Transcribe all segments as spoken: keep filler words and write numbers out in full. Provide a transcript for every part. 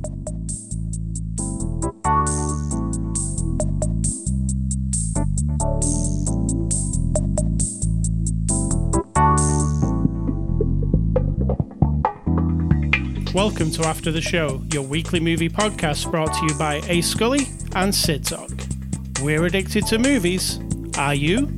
Welcome to After the Show, your weekly movie podcast brought to you by A. Scully and Sid Talk. We're addicted to movies. Are you?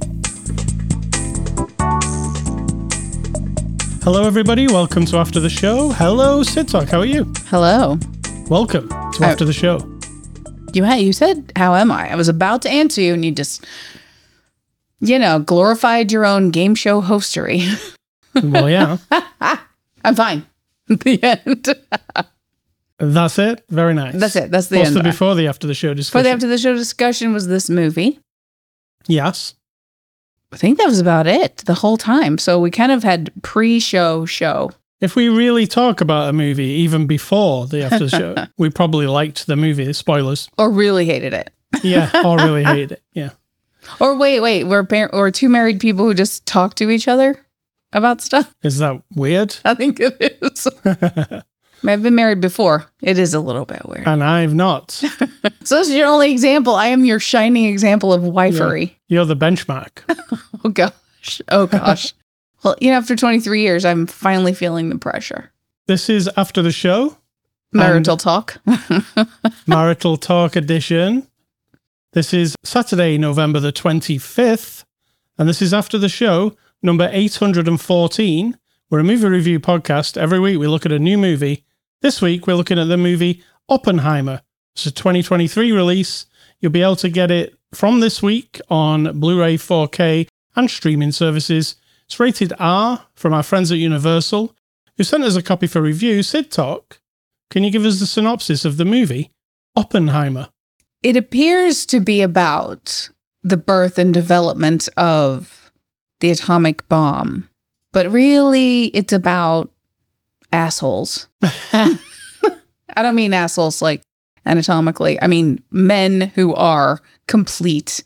Hello, everybody. Welcome to After the Show. Hello, Sid Talk. How are you? Hello. Welcome to After the Show. You had, you said, how am I? I was about to answer you, and you just, you know, glorified your own game show hostery. Well, yeah. I'm fine. The end. That's it. Very nice. That's it. That's the What's end. the before the after the show discussion? Before the after the show discussion was this movie. Yes. I think that was about it the whole time. So we kind of had pre-show show. If we really talk about a movie even before the after the show, we probably liked the movie. Spoilers. Or really hated it. Yeah. Or really hated it. Yeah. Or wait, wait. We're, par- we're two married people who just talk to each other about stuff. Is that weird? I think it is. I've been married before. It is a little bit weird. And I've not. So this is your only example. I am your shining example of wifery. You're the benchmark. Oh, gosh. Oh, gosh. Well, you know, after twenty-three years, I'm finally feeling the pressure. This is After the Show. Marital talk. Marital Talk edition. This is Saturday, November the twenty-fifth. And this is After the Show, number eight hundred fourteen. We're a movie review podcast. Every week we look at a new movie. This week we're looking at the movie Oppenheimer. It's a twenty twenty-three release. You'll be able to get it from this week on Blu-ray, four K, and streaming services. It's rated R from our friends at Universal, who sent us a copy for review. Sid Talk, can you give us the synopsis of the movie Oppenheimer? It appears to be about the birth and development of the atomic bomb. But really, it's about assholes. I don't mean assholes like anatomically. I mean men who are complete,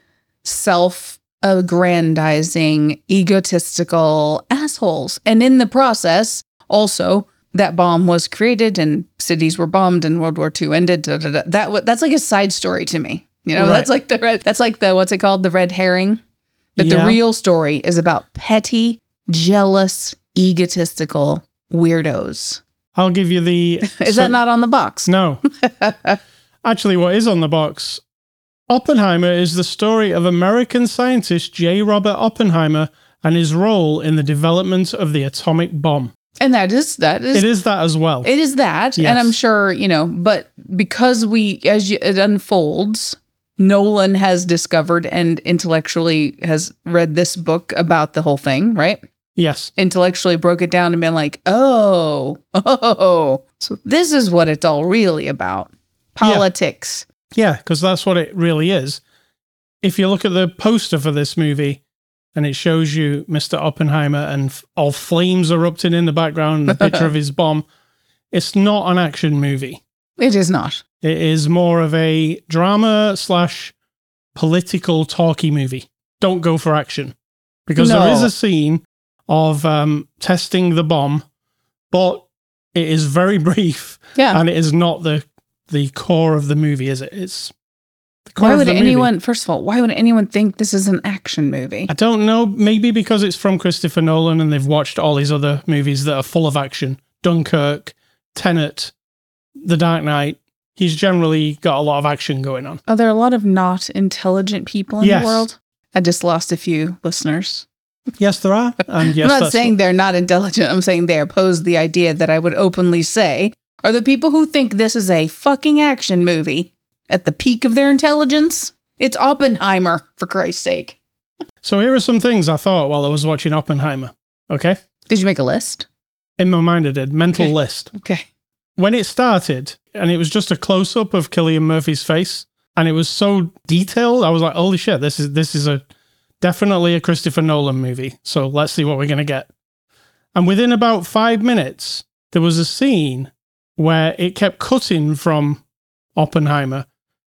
self-aggrandizing, egotistical assholes. And in the process, also, that bomb was created and cities were bombed and World War Two ended. Da, da, da. That w- That's like a side story to me. You know, right. that's like the red, that's like the, what's it called? The red herring. But yeah. The real story is about petty, jealous, egotistical weirdos. I'll give you the... Is so, that not on the box? No. Actually, what is on the box? Oppenheimer is the story of American scientist J. Robert Oppenheimer and his role in the development of the atomic bomb. And that is... that is. It is that as well. It is that. Yes. And I'm sure, you know, but because we, as you, it unfolds... Nolan has discovered and intellectually has read this book about the whole thing, right? Yes. Intellectually broke it down and been like, oh, oh, so this is what it's all really about. Politics. Yeah, because yeah, that's what it really is. If you look at the poster for this movie and it shows you Mister Oppenheimer and f- all flames erupting in the background and the picture of his bomb, it's not an action movie. It is not. It is more of a drama slash political talky movie. Don't go for action. Because no. There is a scene of um, testing the bomb, but it is very brief. Yeah. And it is not the the core of the movie, is it? It's the core Why of would the anyone, movie. first of all, why would anyone think this is an action movie? I don't know. Maybe because it's from Christopher Nolan and they've watched all these other movies that are full of action. Dunkirk, Tenet, The Dark Knight. He's generally got a lot of action going on. Are there a lot of not intelligent people in yes. the world? I just lost a few listeners. Yes, there are. And yes, I'm not that's saying what... they're not intelligent. I'm saying they oppose the idea that I would openly say are the people who think this is a fucking action movie at the peak of their intelligence. It's Oppenheimer, for Christ's sake. So here are some things I thought while I was watching Oppenheimer. Okay? Did you make a list? In my mind, I did. Mental okay. list. Okay. When it started, and it was just a close-up of Cillian Murphy's face, and it was so detailed, I was like, holy shit, this is this is a definitely a Christopher Nolan movie. So let's see what we're going to get. And within about five minutes, there was a scene where it kept cutting from Oppenheimer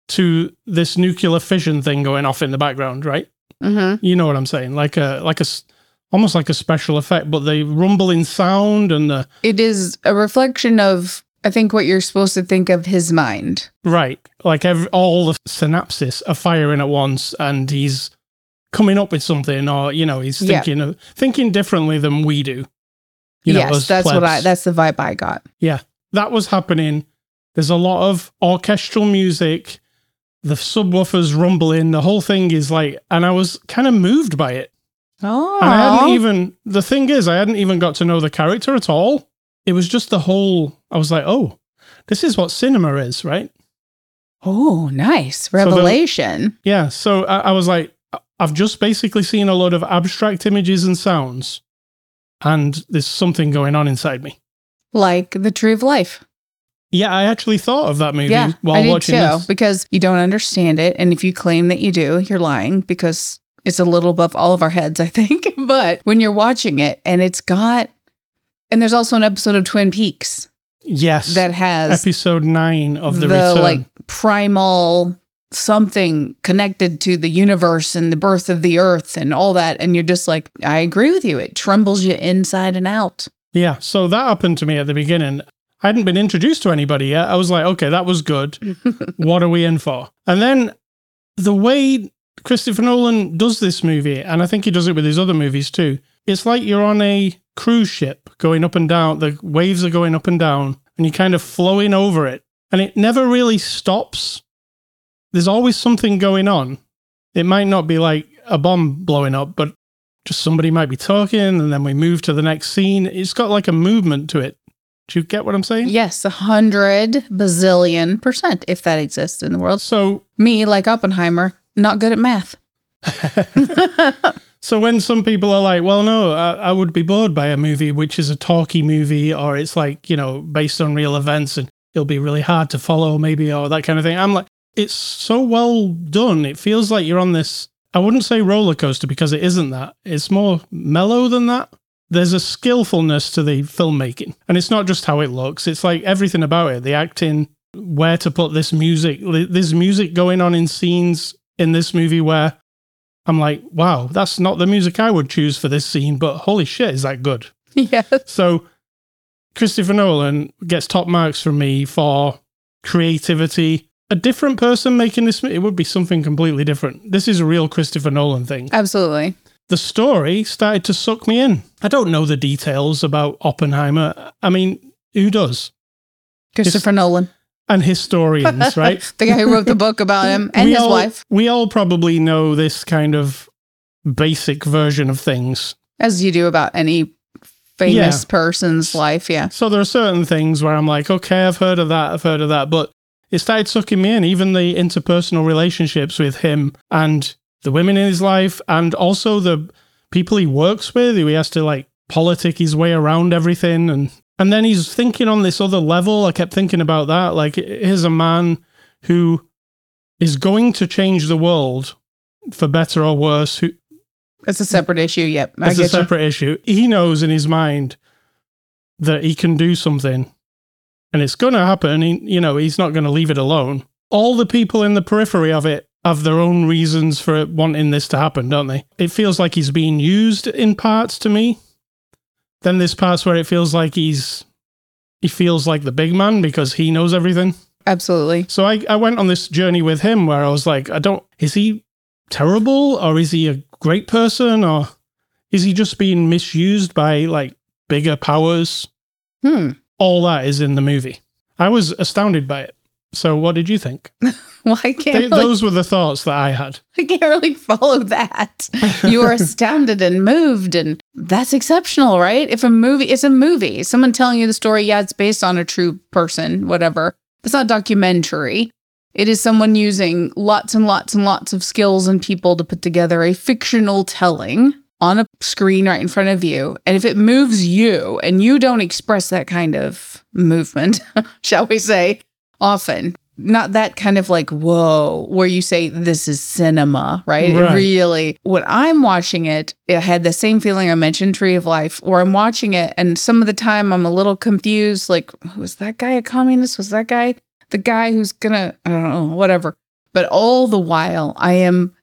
to this nuclear fission thing going off in the background, right? Mm-hmm. You know what I'm saying? Like a like a almost like a special effect, but the rumbling sound and the it is a reflection of I think what you're supposed to think of his mind. Right. Like every, all the synapses are firing at once and he's coming up with something, or, you know, he's thinking yeah. of thinking differently than we do. You know, yes, that's plebs. what I, that's the vibe I got. Yeah, that was happening. There's a lot of orchestral music, the subwoofers rumbling, the whole thing is like, and I was kind of moved by it. Oh. And I hadn't even, the thing is, I hadn't even got to know the character at all. It was just the whole, I was like, oh, this is what cinema is, right? Oh, nice. Revelation. So the, yeah. So I, I was like, I've just basically seen a lot of abstract images and sounds, and there's something going on inside me. Like The Tree of Life. Yeah, I actually thought of that movie yeah, while I did watching too, this. Because you don't understand it. And if you claim that you do, you're lying, because it's a little above all of our heads, I think. But when you're watching it, and it's got, and there's also an episode of Twin Peaks. Yes. That has episode nine of The, the Return. like primal something connected to the universe and the birth of the earth and all that. And you're just like, I agree with you. It trembles you inside and out. Yeah. So that happened to me at the beginning. I hadn't been introduced to anybody yet. I was like, okay, that was good. What are we in for? And then the way Christopher Nolan does this movie, and I think he does it with his other movies too, it's like you're on a cruise ship going up and down. The waves are going up and down and you're kind of flowing over it. And it never really stops. There's always something going on. It might not be like a bomb blowing up, but just somebody might be talking and then we move to the next scene. It's got like a movement to it. Do you get what I'm saying? Yes, a hundred bazillion percent, if that exists in the world. So me, like Oppenheimer, not good at math. So when some people are like, well, no, I, I would be bored by a movie which is a talky movie, or it's like, you know, based on real events and it'll be really hard to follow maybe, or that kind of thing. I'm like, it's so well done. It feels like you're on this, I wouldn't say roller coaster because it isn't that. It's more mellow than that. There's a skillfulness to the filmmaking. And it's not just how it looks. It's like everything about it. The acting, where to put this music. There's music going on in scenes in this movie where I'm like, wow, that's not the music I would choose for this scene, but holy shit, is that good? Yeah. So Christopher Nolan gets top marks from me for creativity. A different person making this, it would be something completely different. This is a real Christopher Nolan thing. Absolutely. The story started to suck me in. I don't know the details about Oppenheimer. I mean, who does? Christopher His- Nolan. And historians, right? The guy who wrote the book about him and we his all, wife. We all probably know this kind of basic version of things. As you do about any famous yeah. person's life, yeah. So there are certain things where I'm like, okay, I've heard of that, I've heard of that. But it started sucking me in, even the interpersonal relationships with him and the women in his life, and also the people he works with, who he has to like politic his way around everything. And And then he's thinking on this other level. I kept thinking about that. Like, here's a man who is going to change the world for better or worse. Who, it's a separate issue. Yep. I it's get a separate you. issue. He knows in his mind that he can do something and it's going to happen. He, you know, he's not going to leave it alone. All the people in the periphery of it have their own reasons for wanting this to happen, don't they? It feels like he's being used in parts to me. Then there's parts where it feels like he's, he feels like the big man because he knows everything. Absolutely. So I, I went on this journey with him where I was like, I don't, is he terrible or is he a great person or is he just being misused by like bigger powers? Hmm. All that is in the movie. I was astounded by it. So what did you think? Well, I can't. They, really, those were the thoughts that I had. I can't really follow that. You were astounded and moved, and that's exceptional, right? If a movie, it's a movie. Someone telling you the story, yeah, it's based on a true person, whatever. It's not documentary. It is someone using lots and lots and lots of skills and people to put together a fictional telling on a screen right in front of you. And if it moves you and you don't express that kind of movement, shall we say, often, not that kind of like, whoa, where you say this is cinema, right? Right. It really, when I'm watching it, it had the same feeling I mentioned, Tree of Life, where I'm watching it and some of the time I'm a little confused, like, was that guy a communist? Was that guy the guy who's gonna, I don't know, whatever. But all the while, I am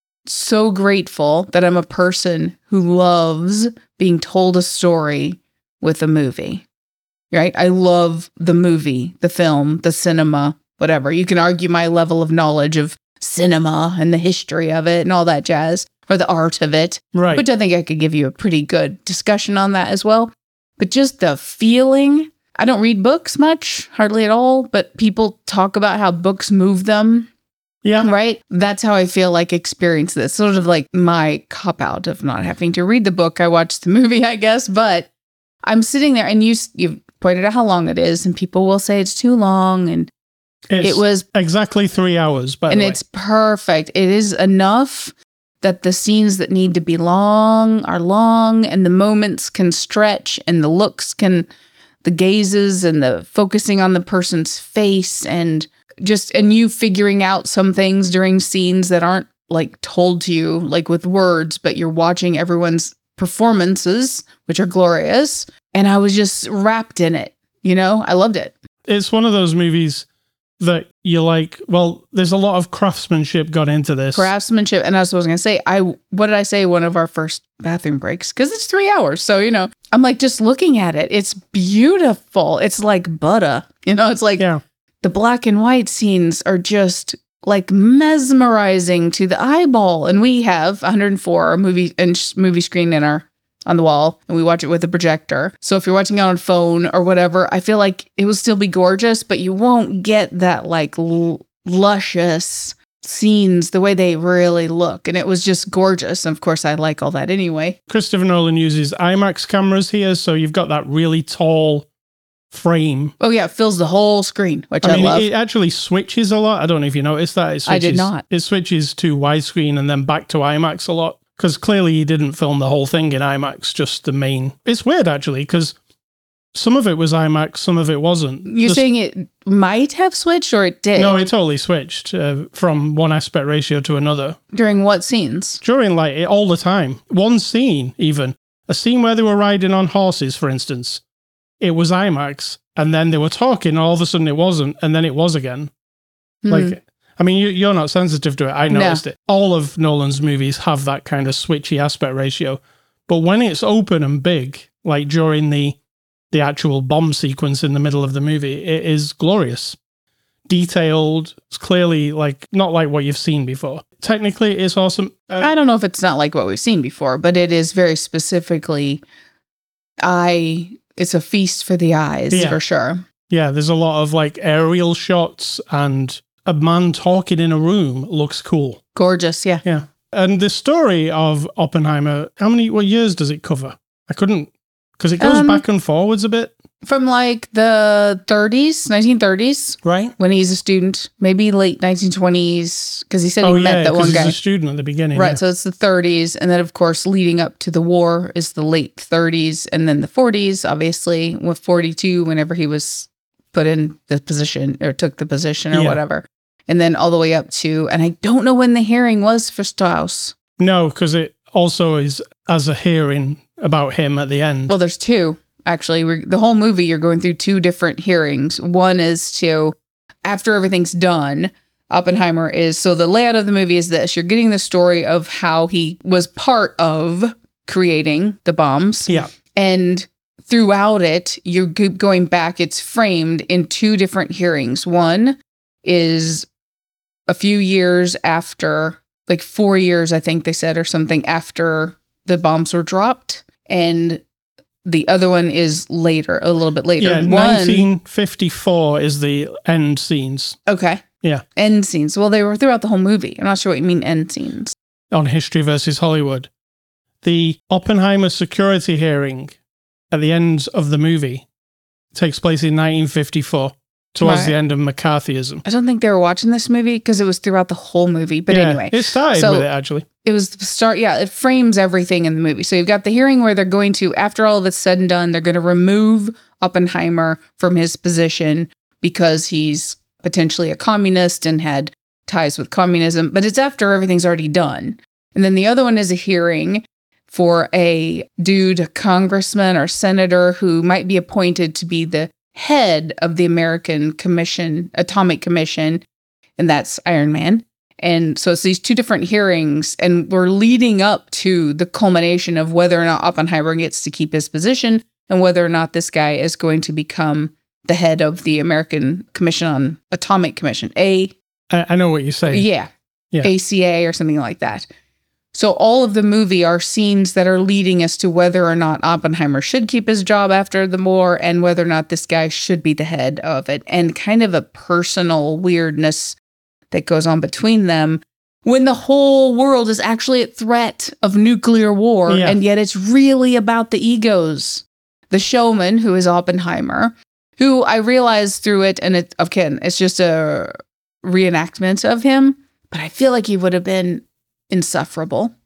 so grateful that I'm a person who loves being told a story with a movie. right? I love the movie, the film, the cinema, whatever. You can argue my level of knowledge of cinema and the history of it and all that jazz, or the art of it, Right. which I think I could give you a pretty good discussion on that as well. But just the feeling, I don't read books much, hardly at all, but people talk about how books move them, Yeah. right? That's how I feel like experience this. Sort of like my cop out of not having to read the book. I watched the movie, I guess, but I'm sitting there and you you pointed out how long it is, and people will say it's too long, and It's it was, exactly three hours, by and the way. it's perfect. It is enough that the scenes that need to be long are long, and the moments can stretch, and the looks can, the gazes and the focusing on the person's face, and just, and you figuring out some things during scenes that aren't like told to you, like with words, but you're watching everyone's performances, which are glorious. And I was just wrapped in it. You know, I loved it. It's one of those movies that you're like, well, there's a lot of craftsmanship got into this. Craftsmanship. And that's what I was going to say. I, what did I say? One of our first bathroom breaks, because it's three hours. So, you know, I'm like just looking at it. It's beautiful. It's like butter. You know, it's like Yeah. the black and white scenes are just like mesmerizing to the eyeball. And we have one hundred four movie inch movie screen in our on the wall, and we watch it with a projector. So if you're watching it on phone or whatever, I feel like it will still be gorgeous, but you won't get that like l- luscious scenes the way they really look. And it was just gorgeous. And of course, I like all that anyway. Christopher Nolan uses IMAX cameras here, so you've got that really tall frame. Oh yeah, it fills the whole screen, which I I, mean, love. it actually switches a lot. I don't know if you noticed that. It switches, I did not. It switches to widescreen and then back to IMAX a lot. Because clearly he didn't film the whole thing in IMAX, just the main. It's weird, actually, because some of it was IMAX, some of it wasn't. You're The- saying it might have switched, or it did? No, it totally switched uh, from one aspect ratio to another. During what scenes? During, like, it, all the time. One scene, even. A scene where they were riding on horses, for instance. It was IMAX, and then they were talking, and all of a sudden it wasn't, and then it was again. Hmm. Like... I mean, you, you're not sensitive to it. I No. noticed it. All of Nolan's movies have that kind of switchy aspect ratio. But when it's open and big, like during the the actual bomb sequence in the middle of the movie, it is glorious. Detailed. It's clearly like not like what you've seen before. Technically, it's awesome. Uh, I don't know if it's not like what we've seen before, but it is very specifically eye. It's a feast for the eyes, Yeah. for sure. yeah, there's a lot of like aerial shots, and a man talking in a room looks cool. Gorgeous, yeah. Yeah. And the story of Oppenheimer, how many, what years does it cover? I couldn't, because it goes Um, back and forwards a bit, From like the thirties, nineteen thirties, right? when he's a student, maybe late nineteen twenties, because he said he Oh, met yeah, that one because guy. he's a student at the beginning. Right, yeah. so it's the thirties, and then of course leading up to the war is the late thirties, and then the forties, obviously, with forty-two, whenever he was put in the position or took the position or Yeah. whatever, and then all the way up to, and I don't know when the hearing was for Strauss. No, because it also is as a hearing about him at the end. Well, there's two actually. We're, the whole movie, you're going through two different hearings. One is to after everything's done. Oppenheimer is so the layout of the movie is this: you're getting the story of how he was part of creating the bombs. yeah. And throughout it, you're go- going back, it's framed in two different hearings. One is a few years after, like four years, I think they said, or something, after the bombs were dropped. And the other one is later, a little bit later. Yeah, One, nineteen fifty-four is the end scenes okay. Yeah. End scenes. Well, they were throughout the whole movie. I'm not sure what you mean, end scenes. on History versus Hollywood. The Oppenheimer security hearing at the end of the movie takes place in nineteen fifty-four, towards Right. the end of McCarthyism. I don't think they were watching this movie because it was throughout the whole movie. But Yeah, anyway. it started So- with it, actually. It was the start. Yeah, it frames everything in the movie. So you've got the hearing where they're going to, after all of it's said and done, they're going to remove Oppenheimer from his position because he's potentially a communist and had ties with communism. But it's after everything's already done. And then the other one is a hearing for a dude, a congressman or senator who might be appointed to be the head of the American Commission, Atomic Commission, and that's Iron Man. And so it's these two different hearings, and we're leading up to the culmination of whether or not Oppenheimer gets to keep his position and whether or not this guy is going to become the head of the American Commission on Atomic Commission. A I, I know what you're saying. Yeah, Yeah. A C A or something like that. So all of the movie are scenes that are leading us to whether or not Oppenheimer should keep his job after the war and whether or not this guy should be the head of it, and kind of a personal weirdness that goes on between them when the whole world is actually at threat of nuclear war, Yeah. and yet it's really about the egos. The showman, who is Oppenheimer, who I realized through it, and it, again, it's just a reenactment of him, but I feel like he would have been insufferable.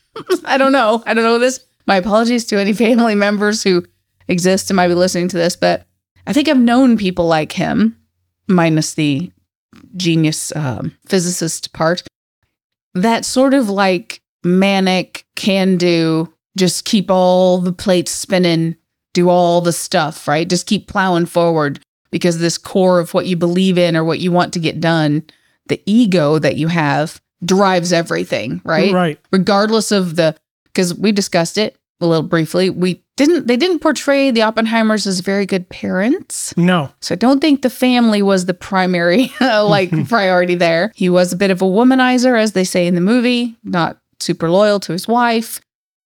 I don't know. I don't know this. My apologies to any family members who exist and might be listening to this, but I think I've known people like him, minus the genius um, physicist part, that sort of like manic, can do, just keep all the plates spinning, do all the stuff, right? Just keep plowing forward because this core of what you believe in or what you want to get done, the ego that you have drives everything, right? Right. Regardless of the, because we discussed it a little briefly, we didn't, they didn't portray the Oppenheimers as very good parents. No. So I don't think the family was the primary, like, priority there. He was a bit of a womanizer, as they say in the movie, not super loyal to his wife.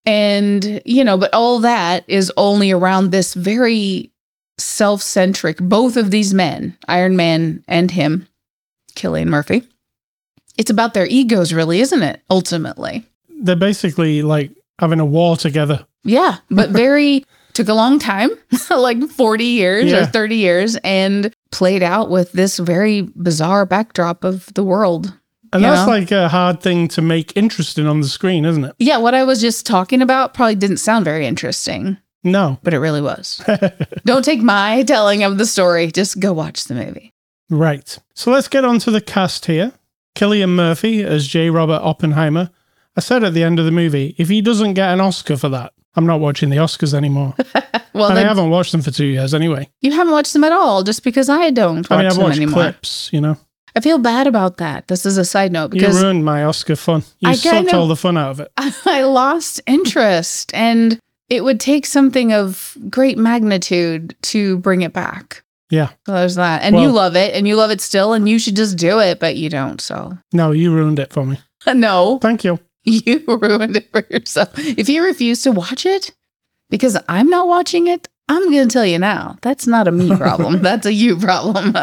And, you know, but all that is only around this very self-centric, both of these men, Iron Man and him, Cillian Murphy. It's about their egos, really, isn't it? Ultimately. They're basically like having a war together. Yeah, but very, took a long time, like forty years Yeah. or thirty years, and played out with this very bizarre backdrop of the world. And you that's know? like a hard thing to make interesting on the screen, isn't it? Yeah, what I was just talking about probably didn't sound very interesting, No. but it really was. Don't take my telling of the story. Just go watch the movie. Right. So let's get on to the cast here. Cillian Murphy as J. Robert Oppenheimer. I said at the end of the movie, if he doesn't get an Oscar for that, I'm not watching the Oscars anymore. Well, and I then haven't watched them for two years anyway. you haven't watched them at all just because I don't watch I mean, I've them watched anymore. clips, you know. I feel bad about that. This is a side note You because ruined my Oscar fun. You I sucked kinda- all the fun out of it. I lost interest, and it would take something of great magnitude to bring it back. Yeah. So there's that. And Well- you love it, and you love it still, and you should just do it, but you don't. So No, you ruined it for me. no, Thank you. you ruined it for yourself. If you refuse to watch it because I'm not watching it, I'm going to tell you now. That's not a me problem. That's a you problem.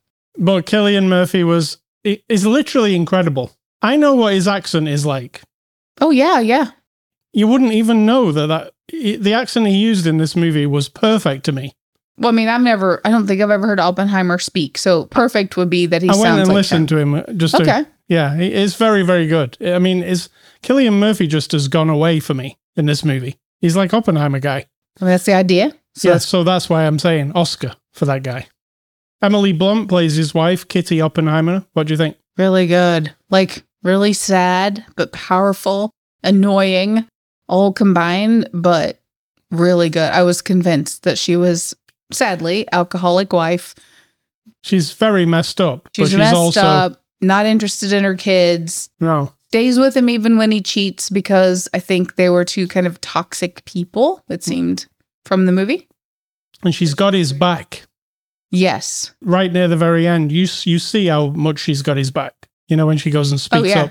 But Cillian Murphy was i- is literally incredible. I know what his accent is like. Oh, yeah, yeah. You wouldn't even know that, that i- the accent he used in this movie was perfect to me. Well, I mean, I've never, I don't think I've ever heard Oppenheimer speak. So perfect would be that he I sounds went and like listened him. to him just to, Okay. yeah, he- it's very, very good. I mean, is Cillian Murphy just has gone away for me in this movie. He's like Oppenheimer guy. I mean, that's the idea. So, that's, so that's why I'm saying Oscar for that guy. Emily Blunt plays his wife, Kitty Oppenheimer. What do you think? Really good. Like, really sad, but powerful, annoying, all combined, but really good. I was convinced that she was, sadly, alcoholic wife. She's very messed up. She's but she's messed also, up, not interested in her kids, No. stays with him even when he cheats because I think they were two kind of toxic people, it seemed, from the movie. And she's got his back. Yes. Right near the very end, you s- you see how much she's got his back. You know, when she goes and speaks Oh, yeah. up.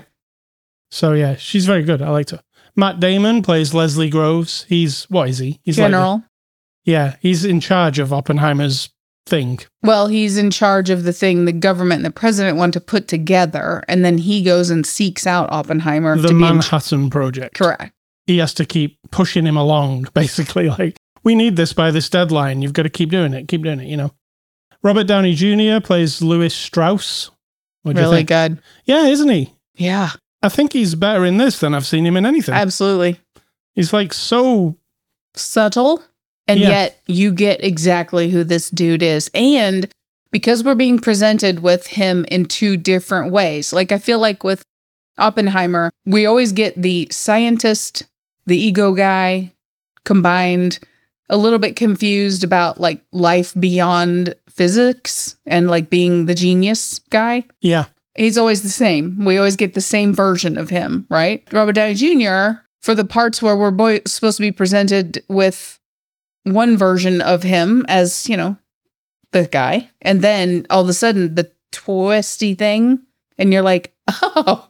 So yeah, she's very good. I liked her. Matt Damon plays Leslie Groves. He's, what is he? He's General. Like the- yeah, he's in charge of Oppenheimer's thing. Well, he's in charge of the thing the government and the president want to put together, and then he goes and seeks out Oppenheimer The to be in Manhattan Project. correct. He has to keep pushing him along, basically. Like, we need this by this deadline. You've got to keep doing it. Keep doing it, you know. Robert Downey Junior plays Louis Strauss. What do you Really think? good. Yeah, isn't he? Yeah, I think he's better in this than I've seen him in anything. absolutely. He's like so, Subtle, and Yeah. yet you get exactly who this dude is. And because we're being presented with him in two different ways, like I feel like with Oppenheimer, we always get the scientist, the ego guy combined, a little bit confused about like life beyond physics and like being the genius guy. yeah, He's always the same. We always get the same version of him, right? Robert Downey Junior, for the parts where we're boy- supposed to be presented with one version of him as, you know, the guy. And then all of a sudden the twisty thing, and you're like, oh,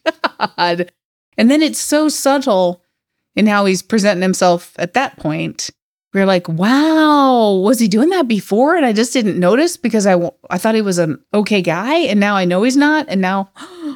God. And then it's so subtle in how he's presenting himself at that point. We're like, wow, was he doing that before? And I just didn't notice because I, w- I thought he was an okay guy. And now I know he's not. And now,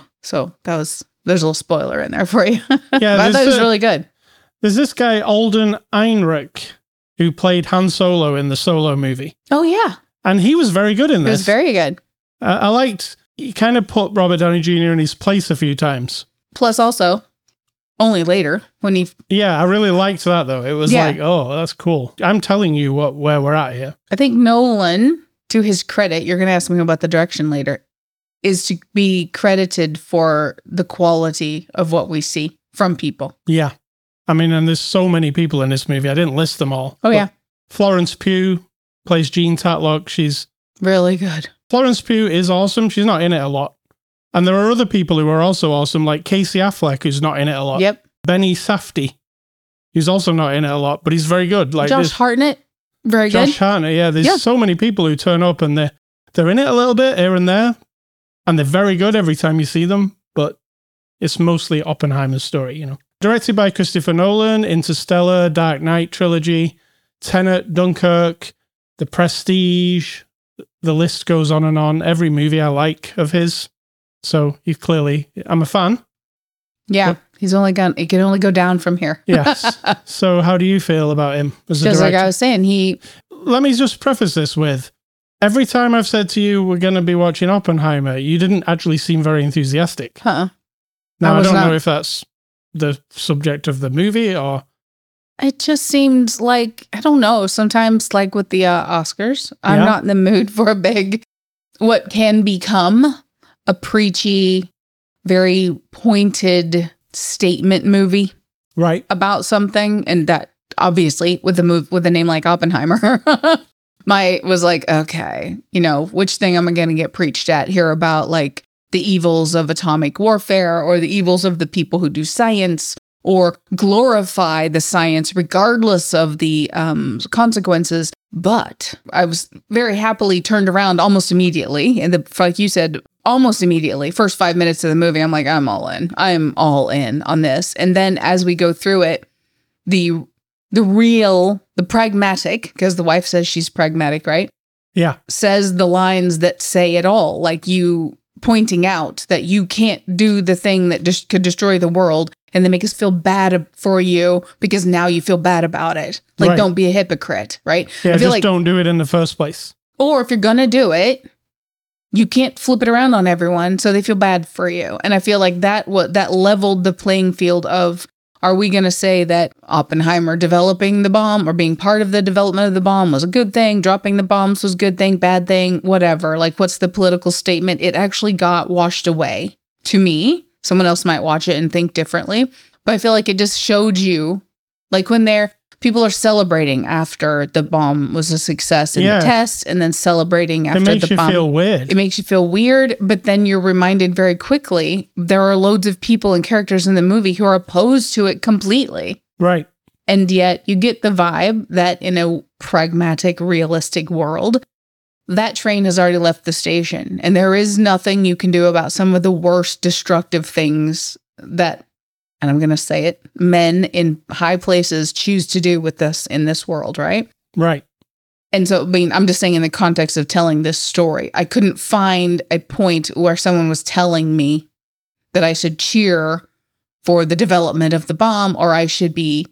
so that was, there's a little spoiler in there for you. Yeah, I thought it was a, really good. There's this guy, Alden Ehrenreich, who played Han Solo in the Solo movie. Oh, yeah. And he was very good in It this. was very good. Uh, I liked, he kind of put Robert Downey Junior in his place a few times. Plus also, only later when he... Yeah, I really liked that though. It was Yeah. like, oh, that's cool. I'm telling you what where we're at here. I think Nolan, to his credit, you're going to ask me about the direction later, is to be credited for the quality of what we see from people. Yeah. I mean, and there's so many people in this movie. I didn't list them all. Oh, But yeah. Florence Pugh plays Jean Tatlock. She's Really good. Florence Pugh is awesome. She's not in it a lot. And there are other people who are also awesome, like Casey Affleck, who's not in it a lot. Yep. Benny Safdie, who's also not in it a lot, but he's very good. Like Josh this- Hartnett, very Josh good. Hartnett, yeah. There's Yeah. so many people who turn up and they're, they're in it a little bit here and there. And they're very good every time you see them. But it's mostly Oppenheimer's story, you know. Directed by Christopher Nolan, Interstellar, Dark Knight trilogy, Tenet, Dunkirk, The Prestige. The list goes on and on. Every movie I like of his. So he clearly, I'm a fan. Yeah. What? He's only gone, it can only go down from here. Yes. So how do you feel about him as a Just director? like I was saying, he, Let me just preface this with, every time I've said to you, we're going to be watching Oppenheimer, you didn't actually seem very enthusiastic. huh. Now, I I, was don't not. know if that's the subject of the movie or... It just seemed like, I don't know, sometimes like with the uh, Oscars, I'm Yeah. not in the mood for a big, what can become a preachy, very pointed statement movie Right. about something. And that obviously with a move with a name like Oppenheimer, my was like, okay, you know, which thing am I going to get preached at here about like the evils of atomic warfare or the evils of the people who do science or glorify the science regardless of the um, consequences. But I was very happily turned around almost immediately. And the, like you said, almost immediately, first five minutes of the movie, I'm like, I'm all in. I'm all in on this. And then as we go through it, the the real, the pragmatic, because the wife says she's pragmatic, right? Yeah. Says the lines that say it all, like you pointing out that you can't do the thing that just could destroy the world and then make us feel bad for you because now you feel bad about it. Like, Right. don't be a hypocrite, right? Yeah, I feel just like, don't do it in the first place. or if you're gonna do it, you can't flip it around on everyone so they feel bad for you. And I feel like that what that leveled the playing field of, are we going to say that Oppenheimer developing the bomb or being part of the development of the bomb was a good thing, dropping the bombs was a good thing, bad thing, whatever? Like, what's the political statement? It actually got washed away to me. Someone else might watch it and think differently, but I feel like it just showed you, like when they're people are celebrating after the bomb was a success in Yeah. the test, and then celebrating after It makes the you bomb. feel weird. It makes you feel weird, but then you're reminded very quickly there are loads of people and characters in the movie who are opposed to it completely. Right. And yet you get the vibe that in a pragmatic, realistic world, that train has already left the station. And there is nothing you can do about some of the worst destructive things that, and I'm going to say it, men in high places choose to do with this in this world, right? Right. And so, I mean, I'm just saying in the context of telling this story, I couldn't find a point where someone was telling me that I should cheer for the development of the bomb or I should be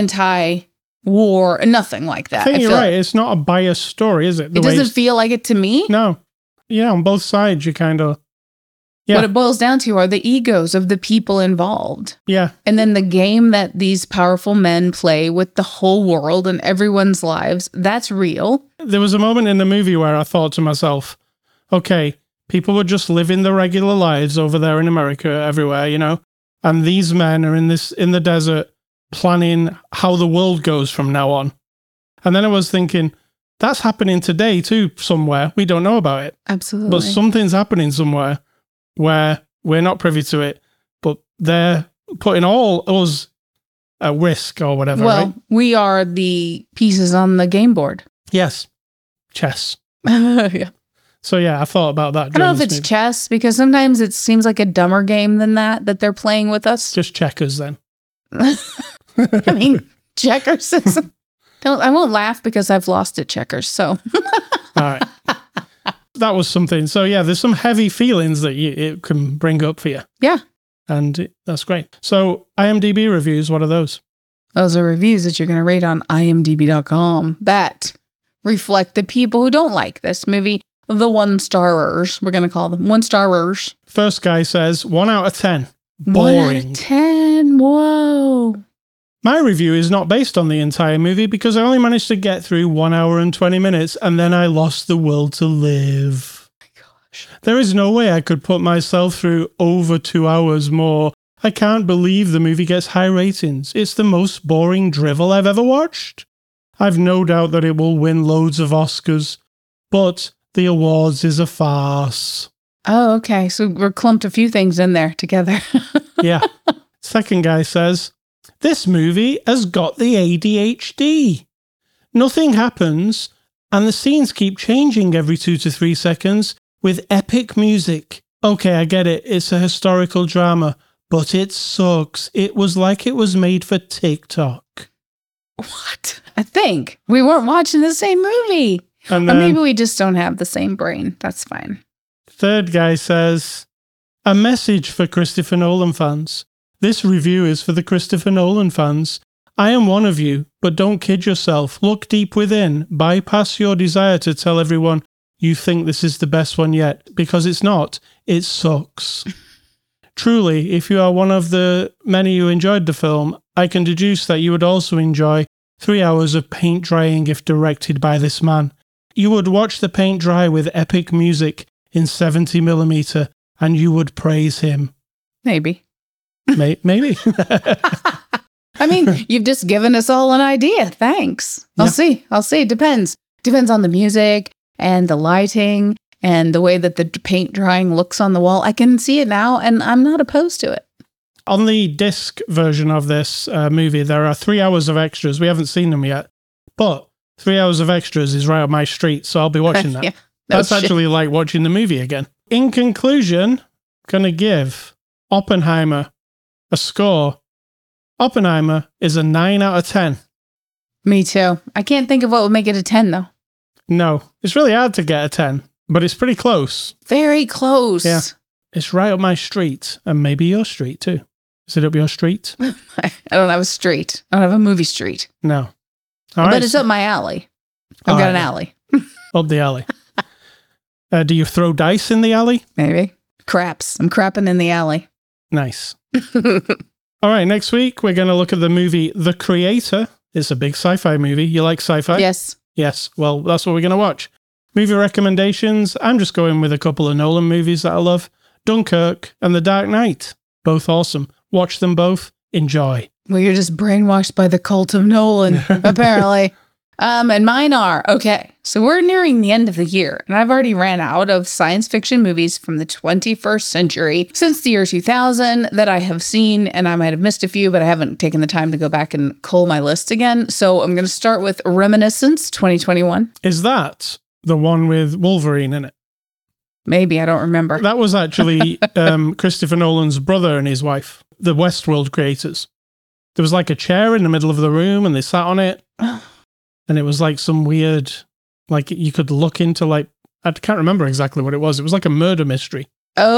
anti-war, nothing like that. I think I you're feel right. It's not a biased story, is it? The It way doesn't it's- feel like it to me. No. Yeah, on both sides, you kind of... Yeah. What it boils down to are the egos of the people involved. Yeah. And then the game that these powerful men play with the whole world and everyone's lives, that's real. There was a moment in the movie where I thought to myself, okay, people were just living their regular lives over there in America, everywhere, you know, and these men are in this in the desert planning how the world goes from now on. And then I was thinking, that's happening today too, somewhere. We don't know about it, Absolutely. but something's happening somewhere where we're not privy to it, but they're putting all us at risk or whatever, Well, right? we are the pieces on the game board. Yes. Chess. yeah. So yeah, I thought about that. I don't know if during it's this movie. chess because sometimes it seems like a dumber game than that that they're playing with us. Just checkers then. I mean, checkers. Is, don't I won't laugh because I've lost at checkers. So All right. That was something. So yeah, there's some heavy feelings that you, it can bring up for you. yeah, And it- that's great. So IMDb reviews, what are those? those are reviews that you're going to rate on I M D B dot com that reflect the people who don't like this movie. The one starers, we're going to call them one starers. First guy says one out of ten. One out Boring. of ten. Whoa. My review is not based on the entire movie because I only managed to get through one hour and twenty minutes and then I lost the will to live. Oh my gosh. There is no way I could put myself through over two hours more. I can't believe the movie gets high ratings. It's the most boring drivel I've ever watched. I've no doubt that it will win loads of Oscars, but the awards is a farce. Oh, okay. So we're clumped a few things in there together. Yeah. Second guy says, this movie has got the A D H D. Nothing happens, and the scenes keep changing every two to three seconds with epic music. Okay, I get it. It's a historical drama, but it sucks. It was like it was made for TikTok. What? I think we weren't watching the same movie. And Or then maybe we just don't have the same brain. That's fine. third guy says, a message for Christopher Nolan fans. This review is for the Christopher Nolan fans. I am one of you, but don't kid yourself. Look deep within. Bypass your desire to tell everyone you think this is the best one yet, because it's not. It sucks. Truly, if you are one of the many who enjoyed the film, I can deduce that you would also enjoy three hours of paint drying if directed by this man. You would watch the paint dry with epic music in seventy millimeter and you would praise him. Maybe. May- maybe. I mean, you've just given us all an idea. Thanks. I'll Yeah. see. I'll see. Depends. Depends on the music and the lighting and the way that the paint drying looks on the wall. I can see it now and I'm not opposed to it. On the disc version of this uh, movie, there are three hours of extras. We haven't seen them yet, but three hours of extras is right up my street, so I'll be watching that. Yeah. No That's shit. actually like watching the movie again. In conclusion, going to give Oppenheimer a score. Oppenheimer is a nine out of ten. Me too. I can't think of what would make it a ten though. No, it's really hard to get a ten, but it's pretty close. Very close. Yeah. It's right up my street, and maybe your street too. Is it up your street? I don't have a street. I don't have a movie street. No. All but right, it's so- up my alley. I've All got right. an alley. up the alley. uh, do you throw dice in the alley? Maybe. Craps. I'm crapping in the alley. Nice. All right, next week we're going to look at the movie The Creator. It's a big sci-fi movie. You like sci-fi? Yes. Yes. Well, that's what we're going to watch. Movie recommendations. I'm just going with a couple of Nolan movies that I love. Dunkirk and The Dark Knight. Both awesome. Watch them both. Enjoy. Well, you're just brainwashed by the cult of Nolan, apparently. Um, and mine are, okay, so we're nearing the end of the year, and I've already ran out of science fiction movies from the twenty-first century since the year two thousand that I have seen, and I might have missed a few, but I haven't taken the time to go back and cull my list again. So I'm going to start with Reminiscence twenty twenty-one. Is that the one with Wolverine in it? Maybe, I don't remember. That was actually um, Christopher Nolan's brother and his wife, the Westworld creators. There was like a chair in the middle of the room and they sat on it. And it was like some weird, like you could look into like, I can't remember exactly what it was. It was like a murder mystery.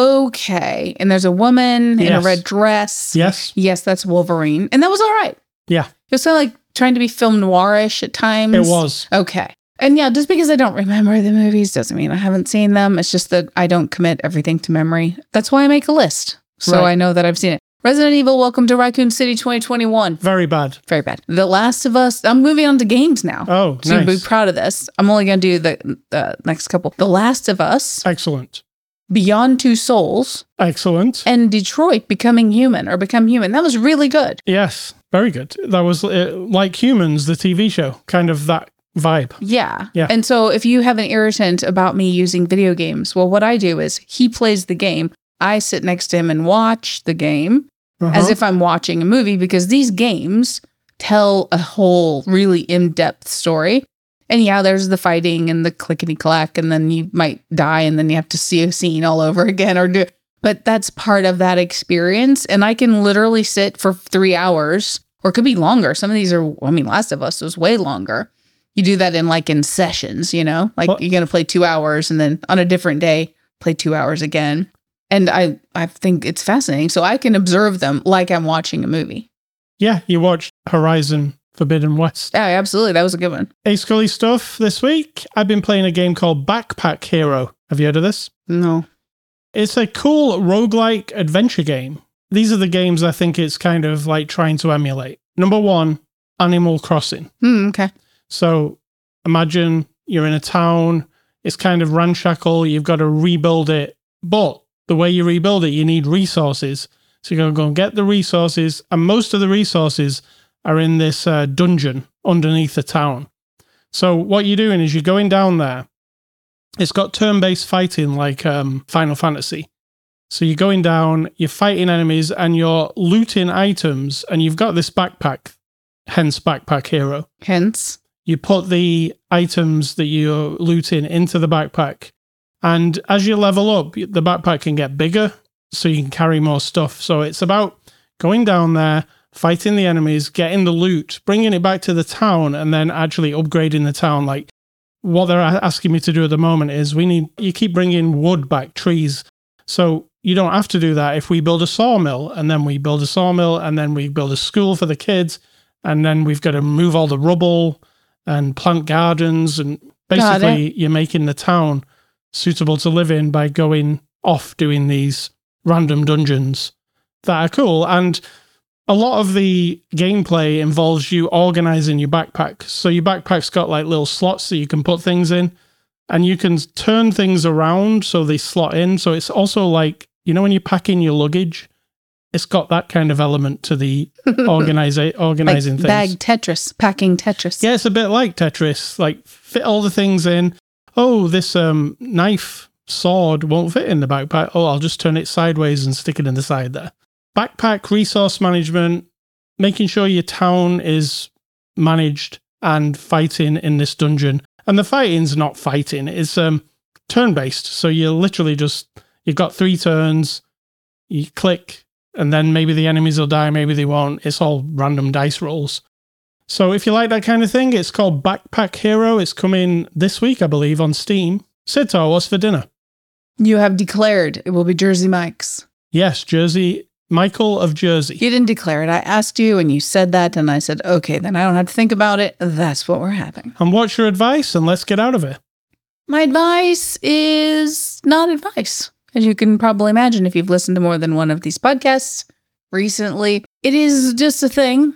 Okay, and there's a woman in a Yes. red dress. Yes. Yes, that's Wolverine. And that was all right. Yeah, It was kind of like trying to be film noirish at times. it was. Okay. And yeah, just because I don't remember the movies doesn't mean I haven't seen them. It's just that I don't commit everything to memory. That's why I make a list. So Right. I know that I've seen it. Resident Evil, Welcome to Raccoon City twenty twenty-one. Very bad. Very bad. The Last of Us. I'm moving on to games now. Oh, So you'll be nice. proud of this. I'm only going to do the, the next couple. The Last of Us, Excellent. Beyond Two Souls, Excellent. and Detroit Becoming Human or Become Human. That was really good. Yes, very good. That was uh, like Humans, the T V show, kind of that vibe. Yeah. Yeah. And so if you have an irritant about me using video games, well, what I do is he plays the game. I sit next to him and watch the game. Uh-huh. as if I'm watching a movie, because these games tell a whole really in-depth story. And yeah, there's the fighting and the clickety-clack, and then you might die, and then you have to see a scene all over again or do. But that's part of that experience. And I can literally sit for three hours, or it could be longer. Some of these are, I mean, Last of Us was way longer. You do that in like in sessions, you know, like What? you're going to play two hours and then on a different day, play two hours again. And I, I think it's fascinating. So I can observe them like I'm watching a movie. Yeah, you watched Horizon Forbidden West. Yeah, absolutely. That was a good one. Hey, Scully stuff this week. I've been playing a game called Backpack Hero. Have you heard of this? No. It's a cool roguelike adventure game. These are the games I think it's kind of like trying to emulate. Number one, Animal Crossing. Hmm, okay. So imagine you're in a town. It's kind of ramshackle. You've got to rebuild it. But the way you rebuild it, you need resources. So you're going to go and get the resources. And most of the resources are in this uh, dungeon underneath the town. So what you're doing is you're going down there. It's got turn-based fighting like um, Final Fantasy. So you're going down, you're fighting enemies, and you're looting items. And you've got this backpack, hence Backpack Hero. Hence. You put the items that you're looting into the backpack. And as you level up, the backpack can get bigger, so you can carry more stuff. So it's about going down there, fighting the enemies, getting the loot, bringing it back to the town, and then actually upgrading the town. Like what they're asking me to do at the moment is we need, you keep bringing wood back, trees. So you don't have to do that. If we build a sawmill, and then we build a sawmill, and then we build a school for the kids, and then we've got to move all the rubble and plant gardens, and basically you're making the town suitable to live in by going off doing these random dungeons that are cool. And a lot of the gameplay involves you organizing your backpack. So your backpack's got like little slots that you can put things in, and you can turn things around so they slot in. So it's also like, you know, when you pack in your luggage, it's got that kind of element to the organize- organizing like things. Bag Tetris, packing Tetris. Yeah, it's a bit like Tetris. Like fit all the things in. Oh, this um, knife, sword won't fit in the backpack. Oh, I'll just turn it sideways and stick it in the side there. Backpack resource management, making sure your town is managed and fighting in this dungeon. And the fighting's not fighting. It's um, turn-based. So you're literally just, you've got three turns, you click, and then maybe the enemies will die, maybe they won't. It's all random dice rolls. So if you like that kind of thing, it's called Backpack Hero. It's coming this week, I believe, on Steam. Sito, what's for dinner? You have declared it will be Jersey Mike's. Yes, Jersey. Michael of Jersey. You didn't declare it. I asked you and you said that, and I said, okay, then I don't have to think about it. That's what we're having. And what's your advice? And let's get out of it. My advice is not advice. As you can probably imagine if you've listened to more than one of these podcasts recently, it is just a thing.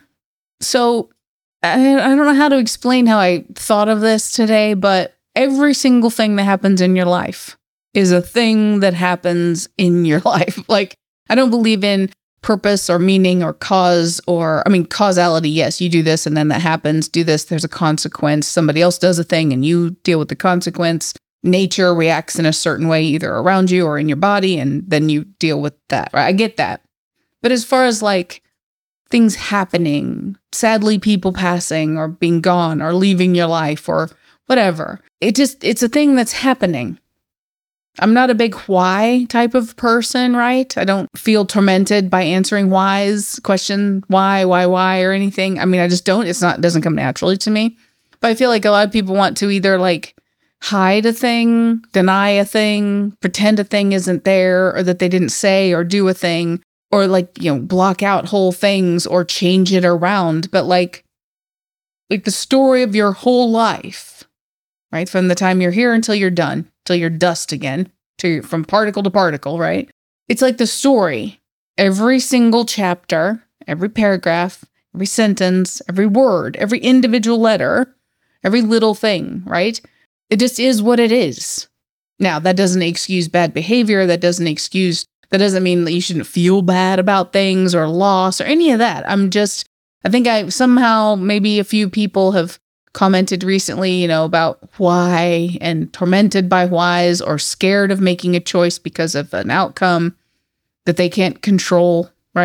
So I, I don't know how to explain how I thought of this today, but every single thing that happens in your life is a thing that happens in your life. Like, I don't believe in purpose or meaning or cause or, I mean, causality. Yes, you do this and then that happens. Do this, there's a consequence. Somebody else does a thing and you deal with the consequence. Nature reacts in a certain way, either around you or in your body, and then you deal with that, right? I get that. But as far as like things happening, sadly, people passing or being gone or leaving your life or whatever, it just, it's a thing that's happening. I'm not a big why type of person, right? I don't feel tormented by answering whys, question why, why, why, or anything. I mean, I just don't. It's not, it doesn't come naturally to me. But I feel like a lot of people want to either like hide a thing, deny a thing, pretend a thing isn't there, or that they didn't say or do a thing, or like, you know, block out whole things or change it around. But like, like the story of your whole life, right? From the time you're here until you're done, till you're dust again, to from particle to particle, right? It's like the story. Every single chapter, every paragraph, every sentence, every word, every individual letter, every little thing, right? It just is what it is. Now, that doesn't excuse bad behavior. That doesn't excuse, that doesn't mean that you shouldn't feel bad about things or loss or any of that. I'm just, I think I somehow, maybe a few people have commented recently, you know, about why and tormented by whys or scared of making a choice because of an outcome that they can't control, right?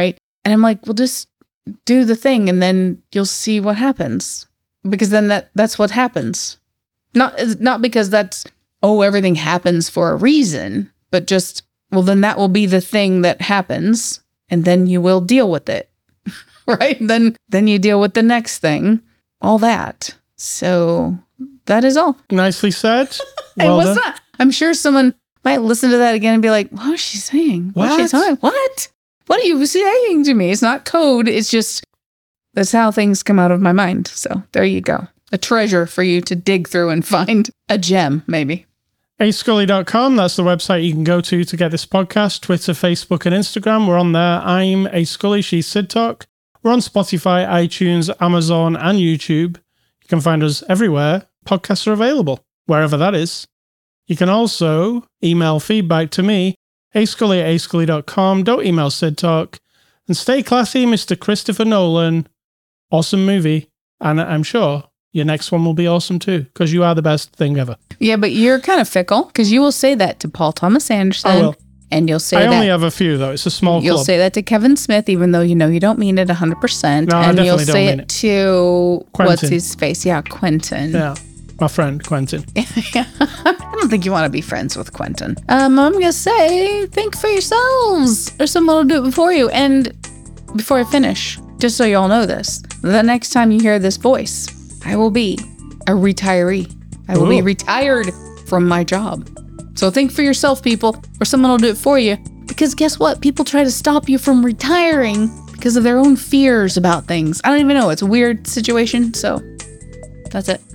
And I'm like, well, just do the thing and then you'll see what happens. Because then that that's what happens. Not not because that's, oh, everything happens for a reason, but just, well, then that will be the thing that happens and then you will deal with it. Right? Then then you deal with the next thing. All that. So that is all. Nicely said. And Well what's done. that? I'm sure someone might listen to that again and be like, what is she saying? What's she What? saying? What? What are you saying to me? It's not code. It's just, that's how things come out of my mind. So there you go. A treasure for you to dig through and find a gem, maybe. a scully dot com, that's the website you can go to to get this podcast. Twitter, Facebook, and Instagram. We're on there. I'm A Scully, she's Sid Talk. We're on Spotify, iTunes, Amazon, and YouTube. You can find us everywhere podcasts are available, wherever that is. You can also email feedback to me, a scully at a scully dot com. Don't email Sid Talk. And stay classy, Mister Christopher Nolan. Awesome movie. And I'm sure your next one will be awesome too, because you are the best thing ever. Yeah, but you're kind of fickle because you will say that to Paul Thomas Anderson. I will. And you'll say I that. only have a few, though. It's a small You'll club. say that to Kevin Smith, even though you know you don't mean it one hundred percent. No, I and you'll definitely don't say mean it it. to, Quentin. what's his face? Yeah, Quentin. Yeah. My friend, Quentin. I don't think you want to be friends with Quentin. Um, I'm going to say, think for yourselves, or someone will do it before you. And before I finish, just so you all know this, the next time you hear this voice, I will be a retiree. I will be Ooh. retired from my job. So think for yourself, people, or someone will do it for you. Because guess what? People try to stop you from retiring because of their own fears about things. I don't even know. It's a weird situation. So that's it.